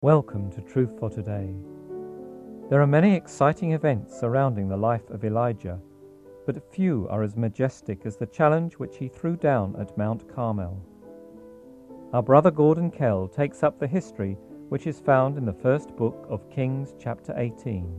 Welcome to Truth for Today. There are many exciting events surrounding the life of Elijah, but few are as majestic as the challenge which he threw down at Mount Carmel. Our brother Gordon Kell takes up the history which is found in the first book of Kings, chapter 18.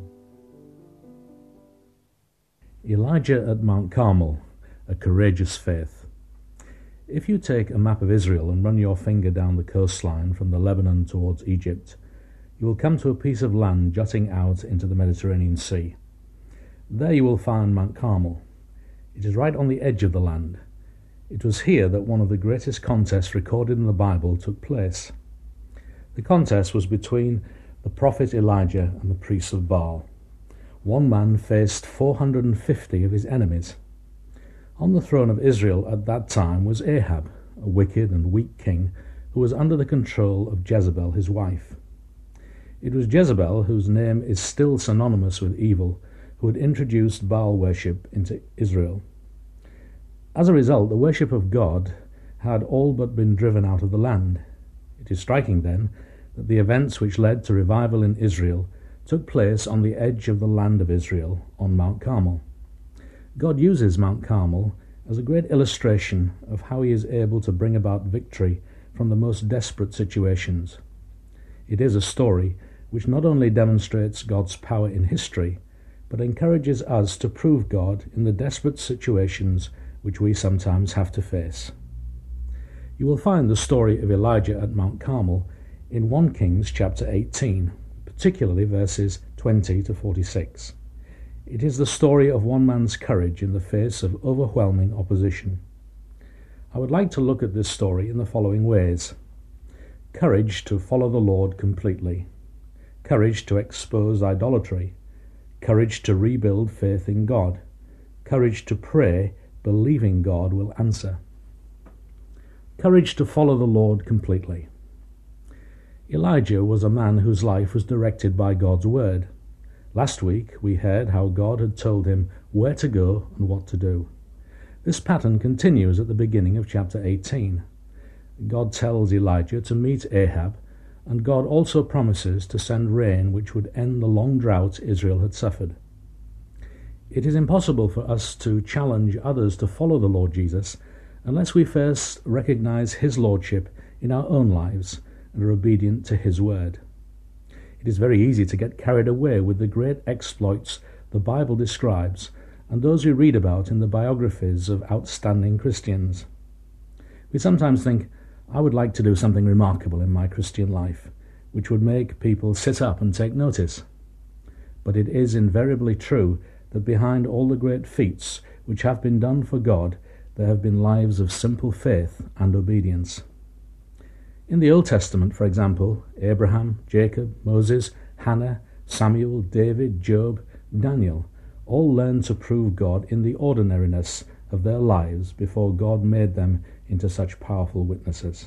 Elijah at Mount Carmel, a courageous faith. If you take a map of Israel and run your finger down the coastline from the Lebanon towards Egypt, you will come to a piece of land jutting out into the Mediterranean Sea. There you will find Mount Carmel. It is right on the edge of the land. It was here that one of the greatest contests recorded in the Bible took place. The contest was between the prophet Elijah and the priests of Baal. One man faced 450 of his enemies. On the throne of Israel at that time was Ahab, a wicked and weak king who was under the control of Jezebel, his wife. It was Jezebel, whose name is still synonymous with evil, who had introduced Baal worship into Israel. As a result, the worship of God had all but been driven out of the land. It is striking, then, that the events which led to revival in Israel took place on the edge of the land of Israel, on Mount Carmel. God uses Mount Carmel as a great illustration of how he is able to bring about victory from the most desperate situations. It is a story which not only demonstrates God's power in history, but encourages us to prove God in the desperate situations which we sometimes have to face. You will find the story of Elijah at Mount Carmel in 1 Kings chapter 18, particularly verses 20 to 46. It is the story of one man's courage in the face of overwhelming opposition. I would like to look at this story in the following ways. Courage to follow the Lord completely. Courage to expose idolatry. Courage to rebuild faith in God. Courage to pray, believing God will answer. Courage to follow the Lord completely. Elijah was a man whose life was directed by God's word. Last week we heard how God had told him where to go and what to do. This pattern continues at the beginning of chapter 18. God tells Elijah to meet Ahab, and God also promises to send rain which would end the long drought Israel had suffered. It is impossible for us to challenge others to follow the Lord Jesus unless we first recognize his lordship in our own lives and are obedient to his word. It is very easy to get carried away with the great exploits the Bible describes and those we read about in the biographies of outstanding Christians. We sometimes think, I would like to do something remarkable in my Christian life, which would make people sit up and take notice. But it is invariably true that behind all the great feats which have been done for God, there have been lives of simple faith and obedience. In the Old Testament, for example, Abraham, Jacob, Moses, Hannah, Samuel, David, Job, Daniel, all learned to prove God in the ordinariness of their lives before God made them into such powerful witnesses.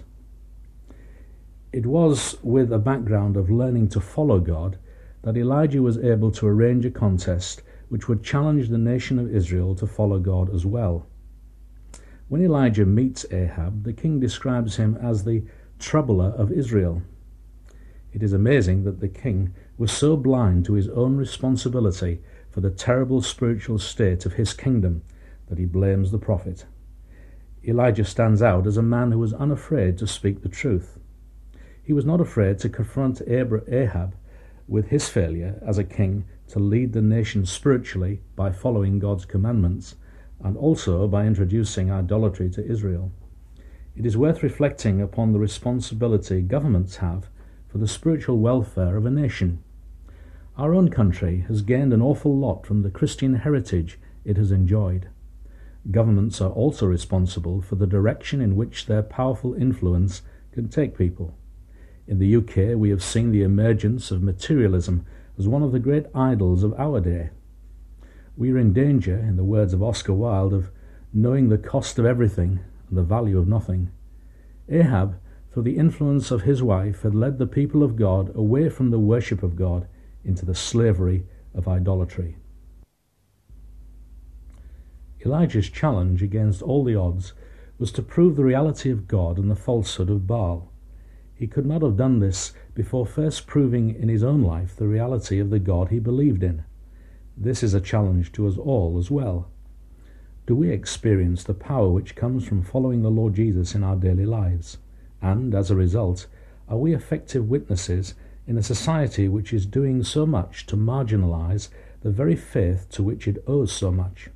It was with a background of learning to follow God that Elijah was able to arrange a contest which would challenge the nation of Israel to follow God as well. When Elijah meets Ahab, the king describes him as the troubler of Israel. It is amazing that the king was so blind to his own responsibility for the terrible spiritual state of his kingdom that he blames the prophet. Elijah stands out as a man who was unafraid to speak the truth. He was not afraid to confront Ahab with his failure as a king to lead the nation spiritually by following God's commandments and also by introducing idolatry to Israel. It is worth reflecting upon the responsibility governments have for the spiritual welfare of a nation. Our own country has gained an awful lot from the Christian heritage it has enjoyed. Governments are also responsible for the direction in which their powerful influence can take people. In the UK, we have seen the emergence of materialism as one of the great idols of our day. We are in danger, in the words of Oscar Wilde, of knowing the cost of everything and the value of nothing. Ahab, through the influence of his wife, had led the people of God away from the worship of God into the slavery of idolatry. Elijah's challenge against all the odds was to prove the reality of God and the falsehood of Baal. He could not have done this before first proving in his own life the reality of the God he believed in. This is a challenge to us all as well. Do we experience the power which comes from following the Lord Jesus in our daily lives? And, as a result, are we effective witnesses in a society which is doing so much to marginalize the very faith to which it owes so much?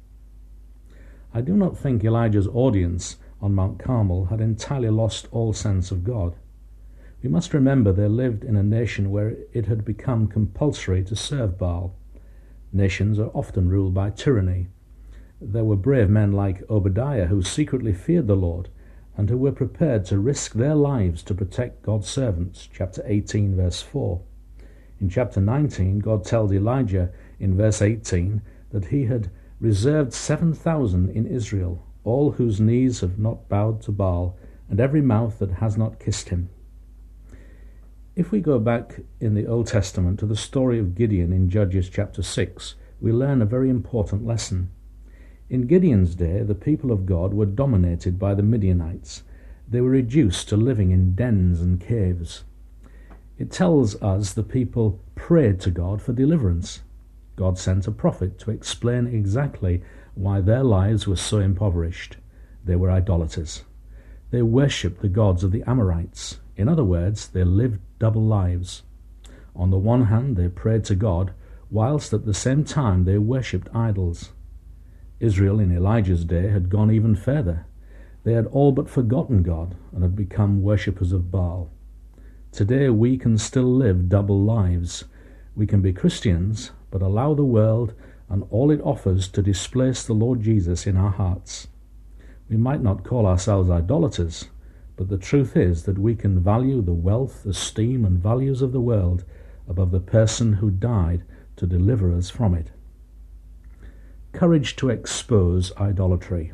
I do not think Elijah's audience on Mount Carmel had entirely lost all sense of God. We must remember they lived in a nation where it had become compulsory to serve Baal. Nations are often ruled by tyranny. There were brave men like Obadiah who secretly feared the Lord and who were prepared to risk their lives to protect God's servants, chapter 18, verse 4. In chapter 19, God tells Elijah in verse 18 that he had reserved 7,000 in Israel, all whose knees have not bowed to Baal, and every mouth that has not kissed him. If we go back in the Old Testament to the story of Gideon in Judges chapter 6, we learn a very important lesson. In Gideon's day, the people of God were dominated by the Midianites. They were reduced to living in dens and caves. It tells us the people prayed to God for deliverance. God sent a prophet to explain exactly why their lives were so impoverished. They were idolaters. They worshipped the gods of the Amorites. In other words, they lived double lives. On the one hand, they prayed to God, whilst at the same time they worshipped idols. Israel in Elijah's day had gone even further. They had all but forgotten God and had become worshippers of Baal. Today we can still live double lives. We can be Christians, but allow the world and all it offers to displace the Lord Jesus in our hearts. We might not call ourselves idolaters, but the truth is that we can value the wealth, esteem, and values of the world above the person who died to deliver us from it. Courage to expose idolatry.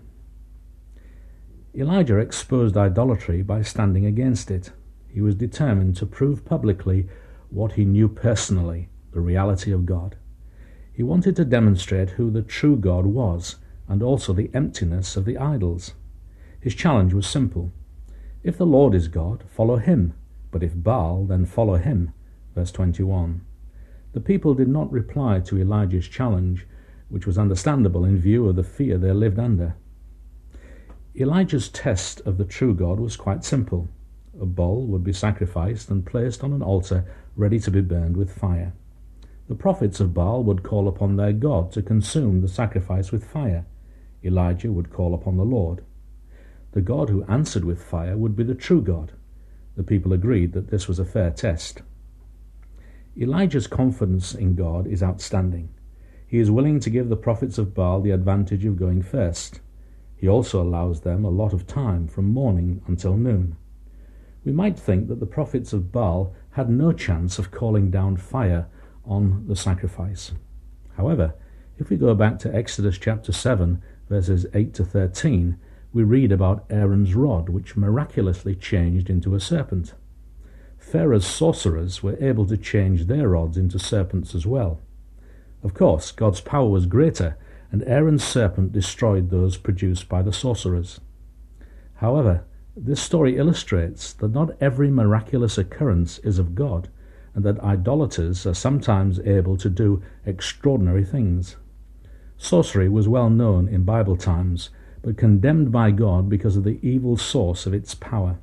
Elijah exposed idolatry by standing against it. He was determined to prove publicly what he knew personally, the reality of God. He wanted to demonstrate who the true God was, and also the emptiness of the idols. His challenge was simple. If the Lord is God, follow him, but if Baal, then follow him. Verse 21. The people did not reply to Elijah's challenge, which was understandable in view of the fear they lived under. Elijah's test of the true God was quite simple. A bull would be sacrificed and placed on an altar ready to be burned with fire. The prophets of Baal would call upon their God to consume the sacrifice with fire. Elijah would call upon the Lord. The God who answered with fire would be the true God. The people agreed that this was a fair test. Elijah's confidence in God is outstanding. He is willing to give the prophets of Baal the advantage of going first. He also allows them a lot of time from morning until noon. We might think that the prophets of Baal had no chance of calling down fire on the sacrifice. However, if we go back to Exodus chapter 7, verses 8 to 13, we read about Aaron's rod, which miraculously changed into a serpent. Pharaoh's sorcerers were able to change their rods into serpents as well. Of course, God's power was greater, and Aaron's serpent destroyed those produced by the sorcerers. However, this story illustrates that not every miraculous occurrence is of God, and that idolaters are sometimes able to do extraordinary things. Sorcery was well known in Bible times, but condemned by God because of the evil source of its power.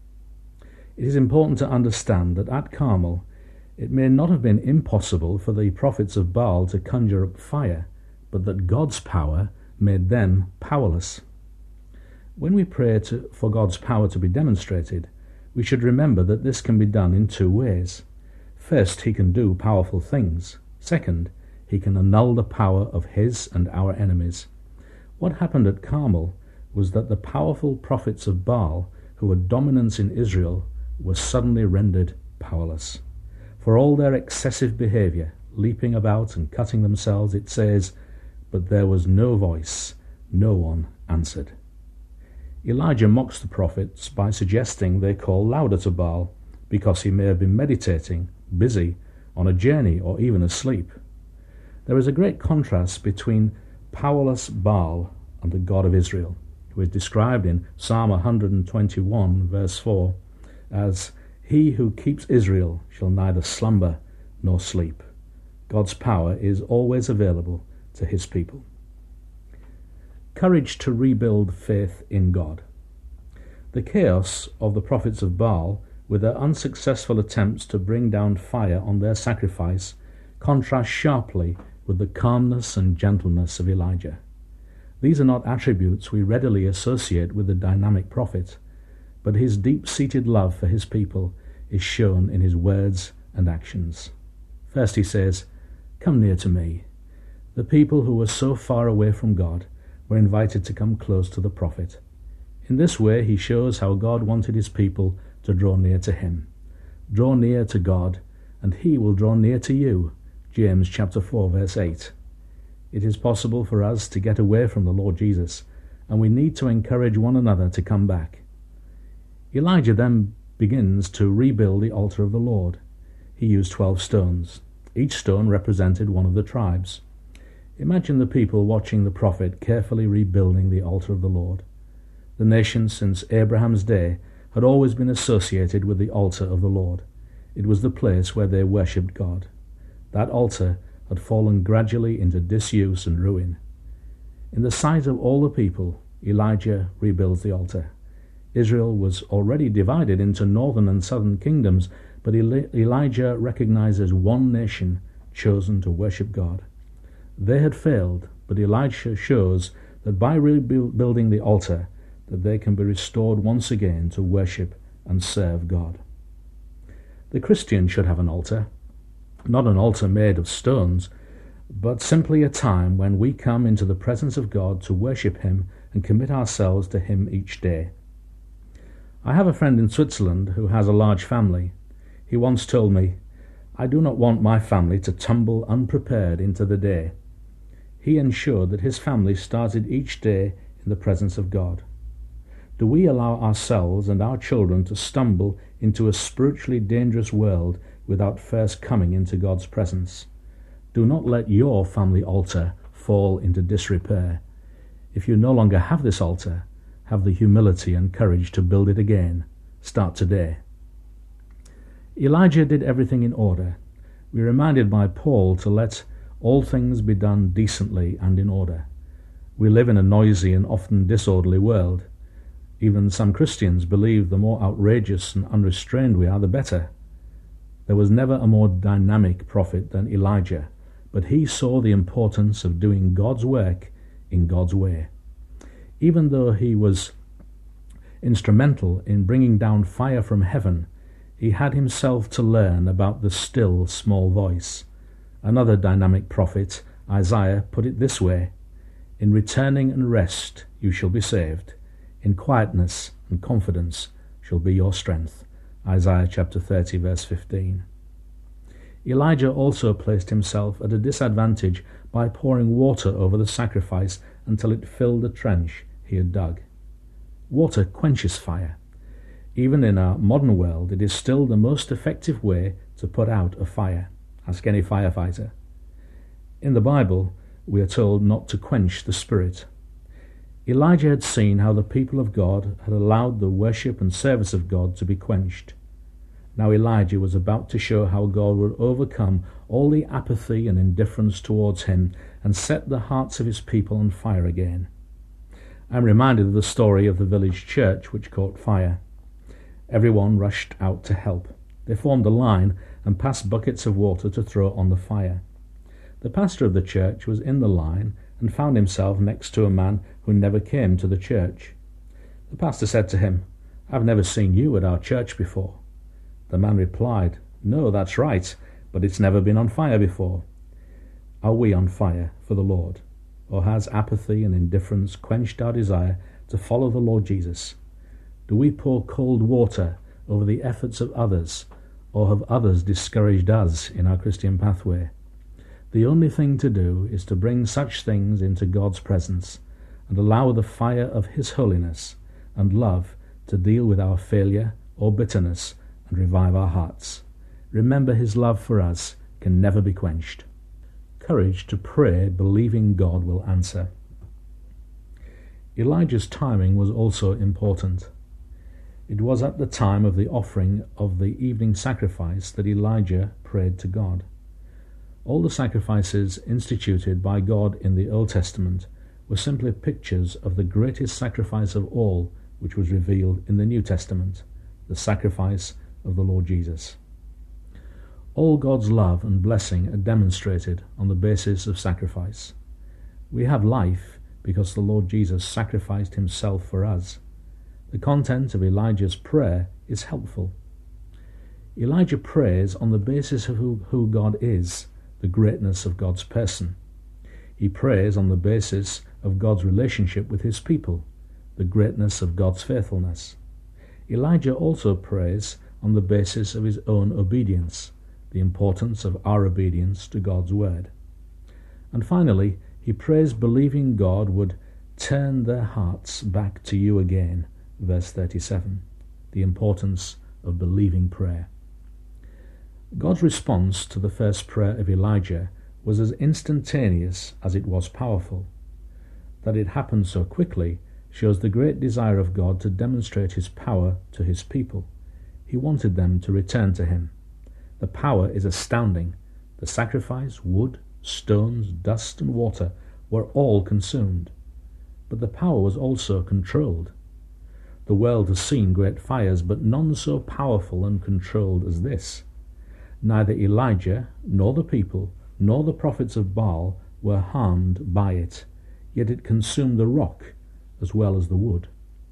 It is important to understand that at Carmel, it may not have been impossible for the prophets of Baal to conjure up fire, but that God's power made them powerless. When we pray for God's power to be demonstrated, we should remember that this can be done in two ways. First, he can do powerful things. Second, he can annul the power of his and our enemies. What happened at Carmel was that the powerful prophets of Baal, who had dominance in Israel, were suddenly rendered powerless. For all their excessive behavior, leaping about and cutting themselves, it says, "But there was no voice, no one answered." Elijah mocks the prophets by suggesting they call louder to Baal, because he may have been meditating, busy, on a journey, or even asleep. There is a great contrast between powerless Baal and the God of Israel, who is described in Psalm 121, verse 4, as He who keeps Israel shall neither slumber nor sleep. God's power is always available to his people. Courage to rebuild faith in God. The chaos of the prophets of Baal, with their unsuccessful attempts to bring down fire on their sacrifice, contrasts sharply with the calmness and gentleness of Elijah. These are not attributes we readily associate with the dynamic prophet, but his deep-seated love for his people is shown in his words and actions. First he says, "Come near to me." The people who were so far away from God were invited to come close to the prophet. In this way he shows how God wanted his people to draw near to him. Draw near to God, and he will draw near to you. James chapter 4, verse 8. It is possible for us to get away from the Lord Jesus, and we need to encourage one another to come back. Elijah then begins to rebuild the altar of the Lord. He used 12 stones. Each stone represented one of the tribes. Imagine the people watching the prophet carefully rebuilding the altar of the Lord. The nation since Abraham's day had always been associated with the altar of the Lord. It was the place where they worshipped God. That altar had fallen gradually into disuse and ruin. In the sight of all the people, Elijah rebuilds the altar. Israel was already divided into northern and southern kingdoms, but Elijah recognizes one nation chosen to worship God. They had failed, but Elijah shows that by rebuilding the altar, that they can be restored once again to worship and serve God. The Christian should have an altar, not an altar made of stones, but simply a time when we come into the presence of God to worship him and commit ourselves to him each day. I have a friend in Switzerland who has a large family. He once told me, "I do not want my family to tumble unprepared into the day." He ensured that his family started each day in the presence of God. Do we allow ourselves and our children to stumble into a spiritually dangerous world without first coming into God's presence? Do not let your family altar fall into disrepair. If you no longer have this altar, have the humility and courage to build it again. Start today. Elijah did everything in order. We're reminded by Paul to let all things be done decently and in order. We live in a noisy and often disorderly world. Even some Christians believe the more outrageous and unrestrained we are, the better. There was never a more dynamic prophet than Elijah, but he saw the importance of doing God's work in God's way. Even though he was instrumental in bringing down fire from heaven, he had himself to learn about the still small voice. Another dynamic prophet, Isaiah, put it this way: "In returning and rest you shall be saved. In quietness and confidence shall be your strength." Isaiah chapter 30, verse 15. Elijah also placed himself at a disadvantage by pouring water over the sacrifice until it filled the trench he had dug. Water quenches fire. Even in our modern world, it is still the most effective way to put out a fire. Ask any firefighter. In the Bible, we are told not to quench the Spirit. Elijah had seen how the people of God had allowed the worship and service of God to be quenched. Now Elijah was about to show how God would overcome all the apathy and indifference towards him and set the hearts of his people on fire again. I'm reminded of the story of the village church which caught fire. Everyone rushed out to help. They formed a line and passed buckets of water to throw on the fire. The pastor of the church was in the line and found himself next to a man who never came to the church. The pastor said to him, "I've never seen you at our church before." The man replied, "No, that's right, but it's never been on fire before." Are we on fire for the Lord? Or has apathy and indifference quenched our desire to follow the Lord Jesus? Do we pour cold water over the efforts of others, or have others discouraged us in our Christian pathway? The only thing to do is to bring such things into God's presence and allow the fire of His holiness and love to deal with our failure or bitterness and revive our hearts. Remember, His love for us can never be quenched. Courage to pray, believing God will answer. Elijah's timing was also important. It was at the time of the offering of the evening sacrifice that Elijah prayed to God. All the sacrifices instituted by God in the Old Testament were simply pictures of the greatest sacrifice of all, which was revealed in the New Testament, the sacrifice of the Lord Jesus. All God's love and blessing are demonstrated on the basis of sacrifice. We have life because the Lord Jesus sacrificed himself for us. The content of Elijah's prayer is helpful. Elijah prays on the basis of who God is, the greatness of God's person. He prays on the basis of God's relationship with his people, the greatness of God's faithfulness. Elijah also prays on the basis of his own obedience, the importance of our obedience to God's word. And finally, he prays believing God would turn their hearts back to you again, verse 37, the importance of believing prayer. God's response to the first prayer of Elijah was as instantaneous as it was powerful. That it happened so quickly shows the great desire of God to demonstrate his power to his people. He wanted them to return to him. The power is astounding. The sacrifice, wood, stones, dust, and water were all consumed. But the power was also controlled. The world has seen great fires, but none so powerful and controlled as this. Neither Elijah, nor the people, nor the prophets of Baal were harmed by it, yet it consumed the rock as well as the wood.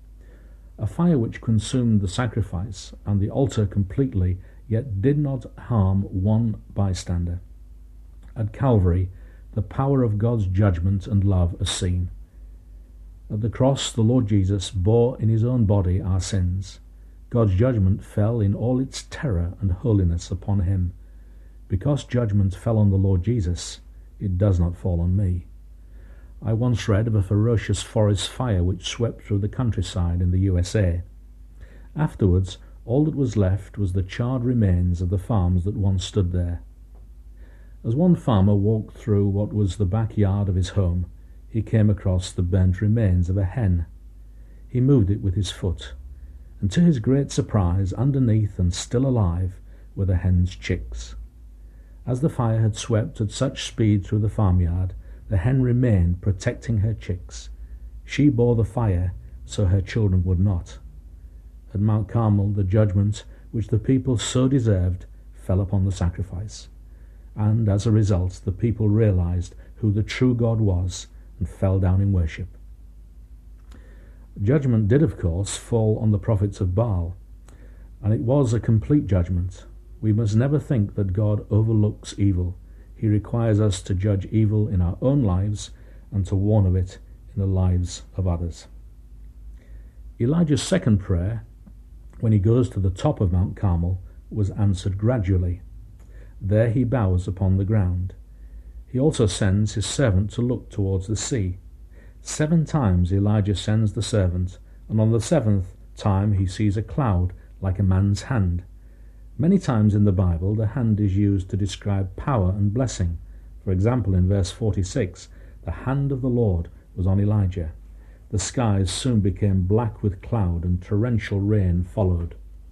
A fire which consumed the sacrifice and the altar completely, yet did not harm one bystander. At Calvary, the power of God's judgment and love is seen. At the cross, the Lord Jesus bore in his own body our sins. God's judgment fell in all its terror and holiness upon him. Because judgment fell on the Lord Jesus, it does not fall on me. I once read of a ferocious forest fire which swept through the countryside in the USA. Afterwards, all that was left was the charred remains of the farms that once stood there. As one farmer walked through what was the backyard of his home, he came across the burnt remains of a hen. He moved it with his foot, and to his great surprise, underneath and still alive were the hen's chicks. As the fire had swept at such speed through the farmyard, the hen remained, protecting her chicks. She bore the fire, so her children would not. At Mount Carmel, the judgment which the people so deserved fell upon the sacrifice, and as a result the people realized who the true God was and fell down in worship. Judgment did, of course, fall on the prophets of Baal, and it was a complete judgment. We must never think that God overlooks evil. He requires us to judge evil in our own lives and to warn of it in the lives of others. Elijah's second prayer, when he goes to the top of Mount Carmel, was answered gradually. There he bows upon the ground. He also sends his servant to look towards the sea. 7 times Elijah sends the servant, and on the 7th time he sees a cloud like a man's hand. Many times in the Bible the hand is used to describe power and blessing. For example, in verse 46, the hand of the Lord was on Elijah. The skies soon became black with cloud, and torrential rain followed.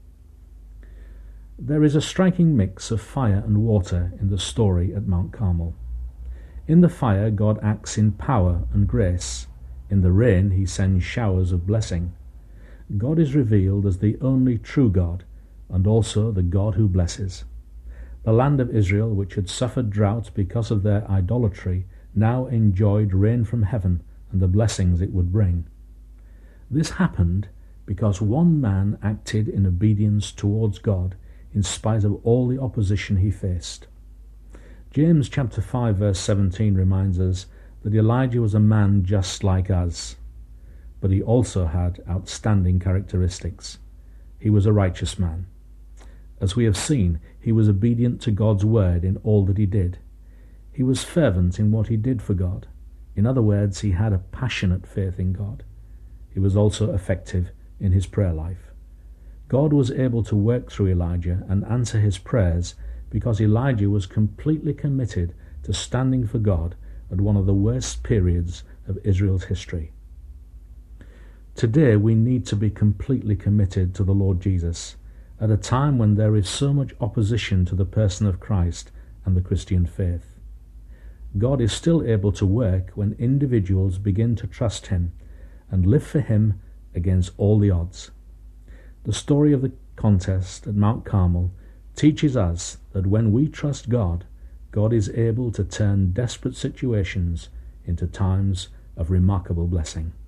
There is a striking mix of fire and water in the story at Mount Carmel. In the fire, God acts in power and grace. In the rain, he sends showers of blessing. God is revealed as the only true God, and also the God who blesses. The land of Israel, which had suffered drought because of their idolatry, now enjoyed rain from heaven and the blessings it would bring. This happened because one man acted in obedience towards God in spite of all the opposition he faced. James chapter 5 verse 17 reminds us that Elijah was a man just like us, but he also had outstanding characteristics. He was a righteous man. As we have seen, he was obedient to God's word in all that he did. He was fervent in what he did for God. In other words, he had a passionate faith in God. He was also effective in his prayer life. God was able to work through Elijah and answer his prayers because Elijah was completely committed to standing for God at one of the worst periods of Israel's history. Today we need to be completely committed to the Lord Jesus at a time when there is so much opposition to the person of Christ and the Christian faith. God is still able to work when individuals begin to trust Him and live for Him against all the odds. The story of the contest at Mount Carmel teaches us that when we trust God, God is able to turn desperate situations into times of remarkable blessing.